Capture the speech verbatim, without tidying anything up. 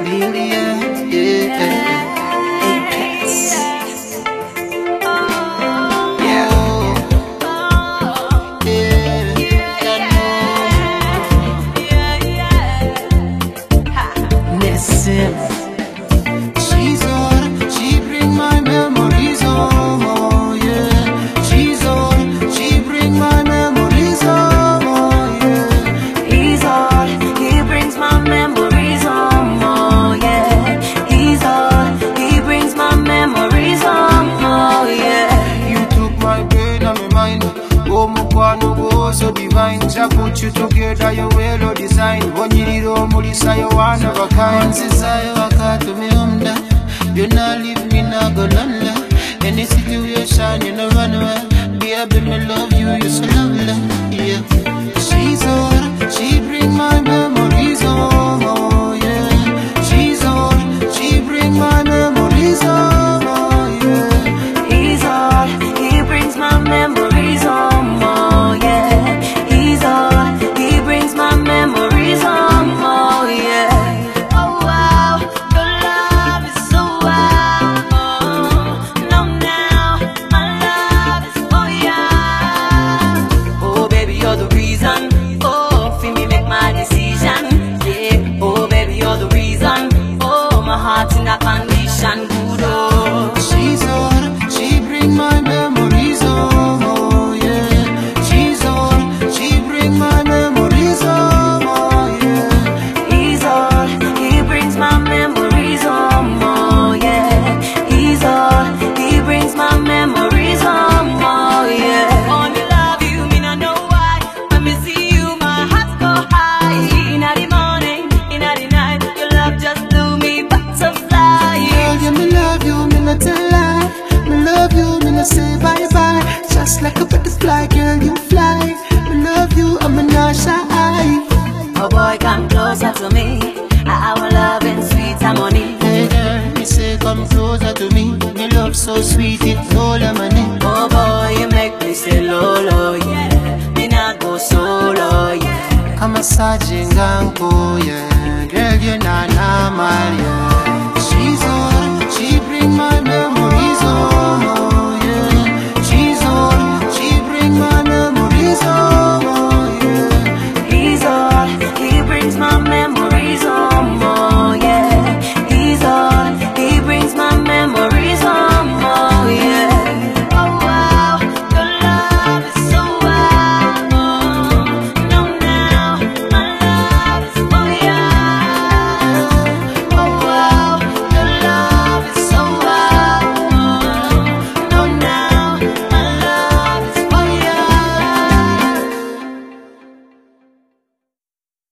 really, yeah, yeah, yeah. She's on, she bring my memories home, oh yeah. She's on, she bring my memories home, oh yeah. He's on, he brings my memories home, oh yeah. He's on, he brings my memories home, oh yeah. You took my brain and my mind. Oh, mukwano go so divine. I put you together, you well designed. One year old, Mulisa, you one of a kind. Since I to me umda, you not leave me not go lonely. Any situation you no run away. Baby, me love you, you so lovely. Yeah, she's on, she bring my memories home. Oh yeah, she's on, she bring my memories home. Oh yeah, he's on, he brings my memories home. Oh yeah, he's on, he brings my memories home. Oh yeah. In a condition good, oh. She's on, she bring my memories home, oh yeah. She's on, she bring my memories home, oh yeah. He's on, he brings my memories home, oh yeah. He's on, he brings my memories home, oh yeah. Only love you, me not know why. When me see you, my heart go high. Inna the morning, inna the night, your love just do me butterfly. Yeah, me love you, me not tell lie. Me love you, me not say bye bye. Just like a butterfly, girl, you fly. Me love you, I'm not shy. Oh boy, come closer to me. Our love and sweet harmony. Hey girl, me say come closer to me. Me love so sweet, it's all I'm money. Oh boy, you make me say lolo, yeah. Me not go solo, yeah. I'm a sergeant, yeah. Girl, you're not normal, yeah.